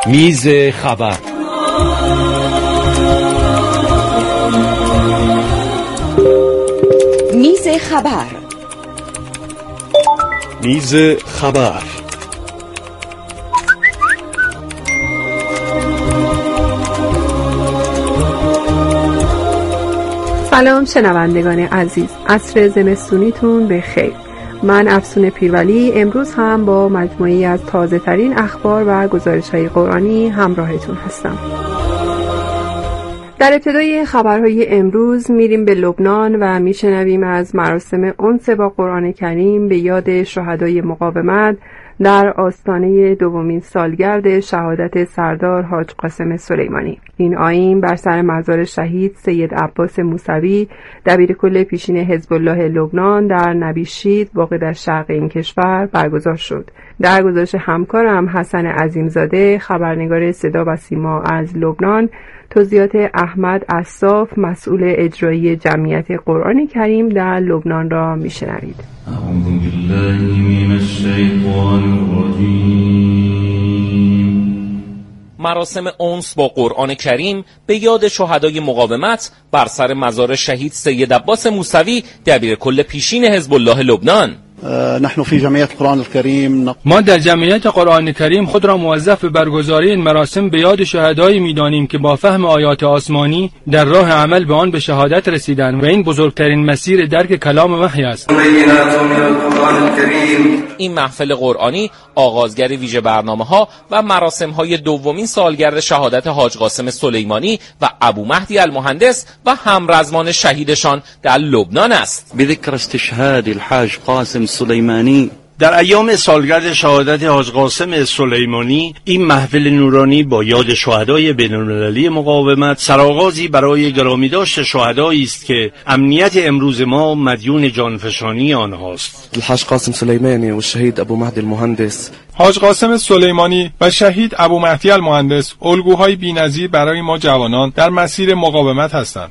میز خبر. میز خبر. میز خبر. سلام شنوندگان عزیز، عصر زمستونیتون به خیر. من افسون پیرولی امروز هم با مجموعی از تازه ترین اخبار و گزارش‌های قرآنی همراهتون هستم. در ابتدای خبرهای امروز میریم به لبنان و میشنویم از مراسم انس با قرآن کریم به یاد شهدای مقاومت در آستانه دومین سالگرد شهادت سردار حاج قاسم سلیمانی. این آیین بر سر مزار شهید سید عباس موسوی دبیرکل پیشین حزب الله لبنان در نبیشید واقع در شرق این کشور برگزار شد. در گزارش همکارم حسن عظیمزاده خبرنگار صدا و سیما از لبنان توضیحات احمد عصاف مسئول اجرایی جمعیت قرآن کریم در لبنان را میشنوید. اعوذ بالله من الشیطان الرجیم. مراسم انس با قرآن کریم به یاد شهدای مقاومت بر سر مزار شهید سید عباس موسوی دبیرکل پیشین حزب الله لبنان. نحن في جمعیت قرآن الکریم، ما در جمعیت قرآن کریم خود را موظف به برگزاری این مراسم به یاد شهدایی می‌دانیم که با فهم آیات آسمانی در راه عمل به آن به شهادت رسیدند و این بزرگترین مسیر درک کلام وحی است. این محفل قرآنی آغازگر ویژه برنامه‌ها و مراسم‌های دومین سالگرد شهادت حاج قاسم سلیمانی و ابو مهدی المهندس و همرزمان شهیدشان در لبنان است. بذکر استشهاد الحاج قاسم سلیمانی. در ایام سالگرد شهادت حاج قاسم سلیمانی این محفل نورانی با یاد شهدای بین‌المللی مقاومت سرآغازی برای گرامیداشت شهدایی است که امنیت امروز ما مدیون جانفشانی آنهاست. الحاج قاسم سلیمانی و شهید ابو مهدی المهندس. حاج قاسم سلیمانی و شهید ابو مهدی المهندس الگوهای بی‌نظیر برای ما جوانان در مسیر مقاومت هستند.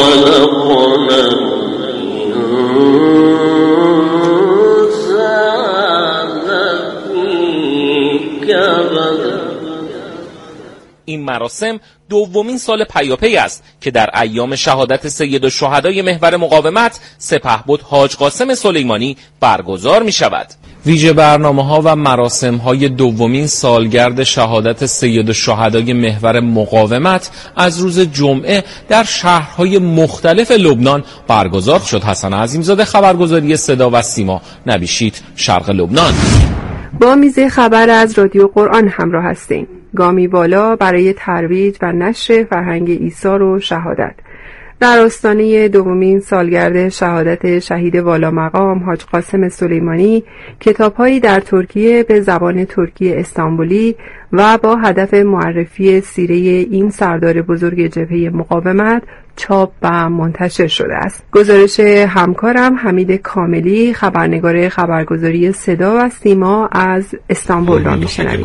این مراسم دومین سال پیاپی است که در ایام شهادت سید الشهدای محور مقاومت سپهبد حاج قاسم سلیمانی برگزار می شود. ویژه برنامه‌ها و مراسم‌های دومین سالگرد شهادت سید الشهدای محور مقاومت از روز جمعه در شهرهای مختلف لبنان برگزار شد. حسن عظیمزاده خبرگزاری صدا و سیما نبیشید شرق لبنان. با میز خبر از رادیو قرآن همراه هستیم. گامی بالا برای ترویج و نشر فرهنگ ایثار و شهادت. در آستانه دومین سالگرد شهادت شهید والا مقام حاج قاسم سلیمانی کتاب‌هایی در ترکیه به زبان ترکی استانبولی و با هدف معرفی سیره این سردار بزرگ جبهه مقاومت چاپ و منتشر شده است. گزارش همکارم حمید کاملی خبرنگار خبرگزاری صدا و سیما از استانبول را میشنوید.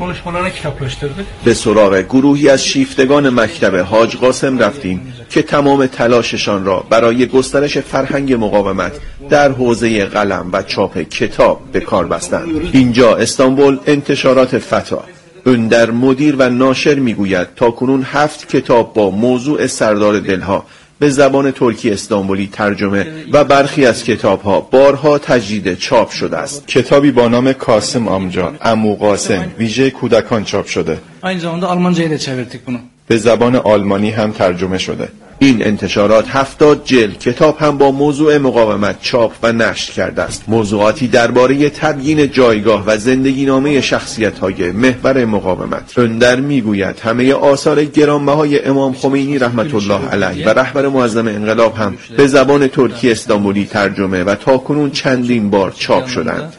به سراغ گروهی از شیفتگان مکتب حاج قاسم رفتیم که تمام تلاششان را برای گسترش فرهنگ مقاومت در حوزه قلم و چاپ کتاب به کار بستند. اینجا استانبول انتشارات فتا اندر مدیر و ناشر میگوید تاکنون 7 کتاب با موضوع سردار دلها به زبان ترکی استانبولی ترجمه و برخی از کتاب‌ها بارها تجدید چاپ شده است. کتابی با نام کاسم آمجان عمو قاسم ویژه کودکان چاپ شده. aynı zamanda Almanca'ya da çevirdik bunu. به زبان آلمانی هم ترجمه شده. این انتشارات 70 جلد کتاب هم با موضوع مقاومت چاپ و نشر کرده است. موضوعاتی درباره تبیین جایگاه و زندگی نامه شخصیت‌های محور مقاومت. اندر میگوید همه آثار گرانبهای امام خمینی رحمت الله علیه و رهبر معظم انقلاب هم به زبان ترکی استانبولی ترجمه و تاکنون چندین بار چاپ شدند.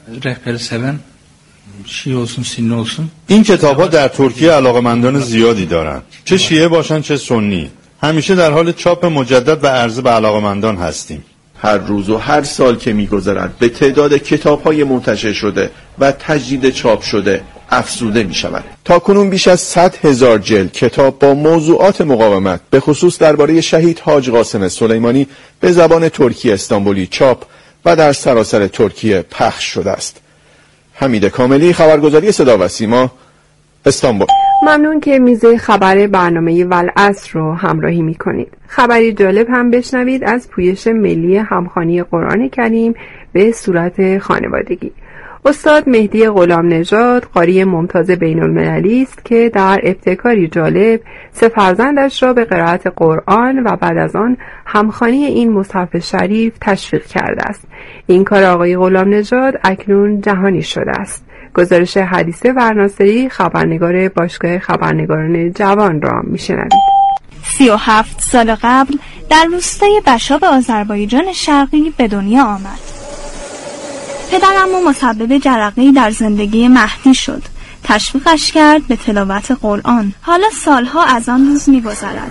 این کتاب‌ها در ترکیه علاقه‌مندان زیادی دارند، چه شیعه باشند چه سنی. همیشه در حال چاپ مجدد و عرضه به علاقه‌مندان هستیم. هر روز و هر سال که می‌گذرد به تعداد کتاب‌های منتشر شده و تجدید چاپ شده افزوده می‌شود. تاکنون بیش از 100,000 جلد کتاب با موضوعات مقاومت به خصوص درباره شهید حاج قاسم سلیمانی به زبان ترکی استانبولی چاپ و در سراسر ترکیه پخش شده است. حمید کاملی خبرگزاری صدا و سیما استانبول. ممنون که میز خبر برنامه والعصر رو همراهی میکنید. خبری جالب هم بشنوید از پویش ملی همخوانی قرآن کریم به صورت خانوادگی. استاد مهدی غلامنژاد قاری ممتاز بین‌المللی است که در ابتکاری جالب 3 فرزندش را به قرائت قرآن و بعد از آن همخوانی این مصحف شریف تشویق کرده است. این کار آقای غلامنژاد اکنون جهانی شده است. گزارش حدیثه ورناصری خبرنگار باشگاه خبرنگاران جوان را میشنوید. 37 سال قبل در روستای بشاب آذربایجان شرقی به دنیا آمد. پدرم و مسبب جرقه‌ای در زندگی مهدی شد. تشویقش کرد به تلاوت قرآن. حالا سالها از آن روز می‌گذرد.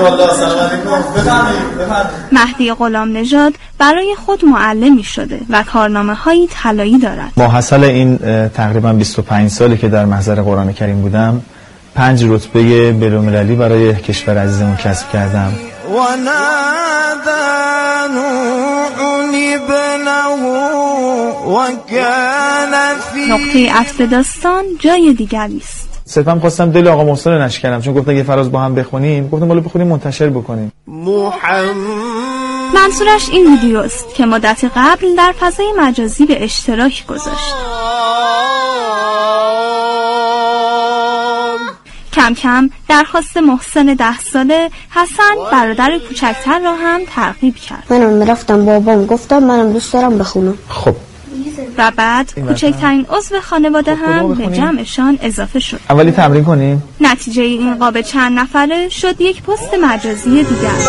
مهدی غلامنژاد برای خود معلمی شده و کارنامه‌هایی طلایی دارد. ماحصل این تقریبا 25 سالی که در محضر قرآن کریم بودم 5 رتبه بین‌المللی برای کشور عزیزمون کسب کردم. نقطه عطف داستان جای دیگری است. صرفا خواستم دل آقا محسن رو نشکنم، چون گفتن یه فراز با هم بخونیم، گفتم حالا بخونیم منتشر بکنیم. منظورش این ویدیوست که مدت قبل در فضای مجازی به اشتراک گذاشت. کم کم درخواست محسن 10 ساله حسن برادر کوچکتر را هم ترغیب کرد. منم رفتم بابام گفتم منم دوست دارم بخونم. خب و بعد کوچکترین عضو خانواده هم به جمعشان اضافه شد. اولی تمرین کنیم. نتیجه این قاب چند نفره شد یک پست مجازی دیگر.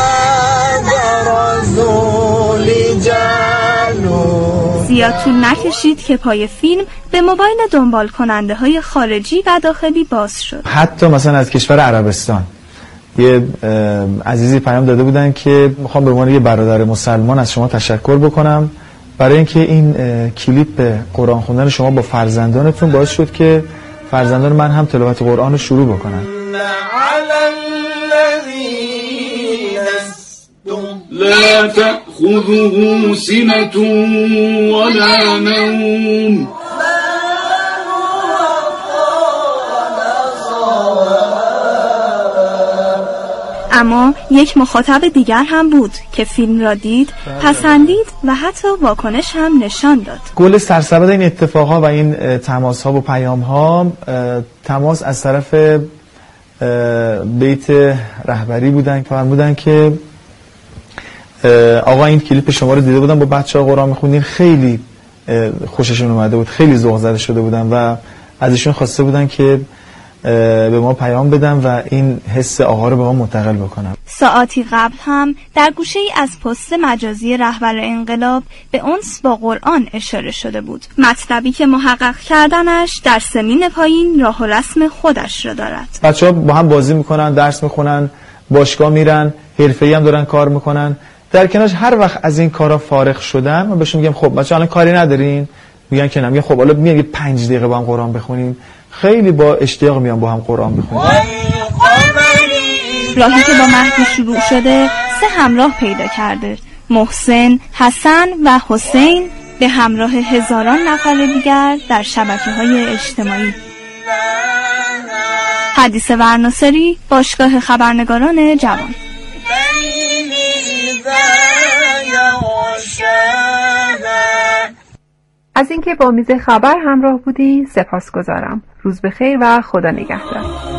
زیاد طول نکشید که پای فیلم به موبایل دنبال کننده های خارجی و داخلی باز شد. حتی مثلا از کشور عربستان یه عزیزی پیام داده بودن که میخوام به عنوان یه برادر مسلمان از شما تشکر بکنم برای اینکه این کلیپ قرآن خوندن شما با فرزندانتون باعث شد که فرزندان من هم تلاوت قرآن رو شروع بکنن. لا تأخذه سنة ولا نوم. اما یک مخاطب دیگر هم بود که فیلم را دید، پسندید و حتی واکنش هم نشان داد. گل سرسبد این اتفاقها و این تماس‌ها و پیام‌ها تماس از طرف بیت رهبری بودن که فرمودن که آقا این کلیپ شما رو دیده بودن با بچه‌ها قرآن می‌خوندین، خیلی خوششون اومده بود، خیلی ذوق زده شده بودن و از ایشون خواسته بودن که به ما پیام بدن و این حس آقا رو به ما منتقل بکنن. ساعتی قبل هم در گوشه‌ای از پست مجازی رهبر انقلاب به انس با قرآن اشاره شده بود. مطلبی که محقق کردنش در سنین پایین راه و رسم خودش را دارد. بچه‌ها با هم بازی میکنن، درس میخونن، باشگاه میرن، حرفه‌ای هم دارن کار میکنن. در کنارش هر وقت از این کارا فارغ شدن من بهشون میگم خب بچه‌ها الان کاری ندارین؟ میگن که نه. میگم خب حالا میگم 5 دقیقه با هم قرآن بخونیم. خیلی با اشتیاق میان با هم قرآن بخونیم. راهی که با مهدی شروع شده 3 همراه پیدا کرده: محسن، حسن و حسین به همراه هزاران نفر دیگر در شبکه‌های اجتماعی. حدیث ورناصری، باشگاه خبرنگاران جوان. از اینکه با میز خبر همراه بودی سپاسگزارم. روز بخیر و خدا نگهدار.